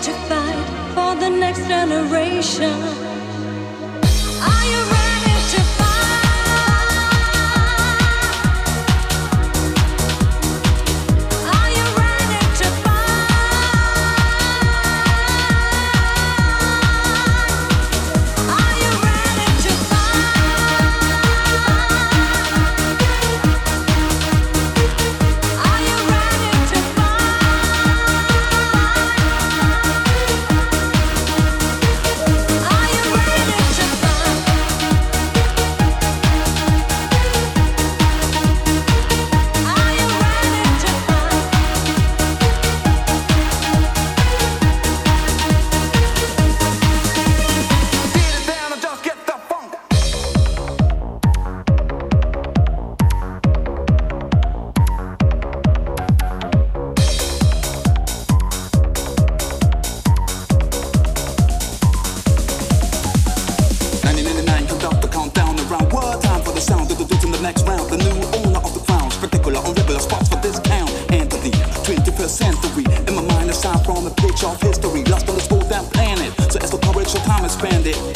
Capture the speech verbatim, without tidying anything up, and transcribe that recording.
to fight for the next generation? Are you ready to Are you ready to Are you ready to Are you ready to Are you ready to Are you ready to Beat it down and just get the funk. nineteen ninety-nine, count up the countdown around. What time for the sound to the dudes in the next round? The new owner of the crown, spectacular on regular spots for discount. Enter the twenty-first century. In my mind, a sound from a picture of history, lost on this goddamn planet. So as the courage of time expanded,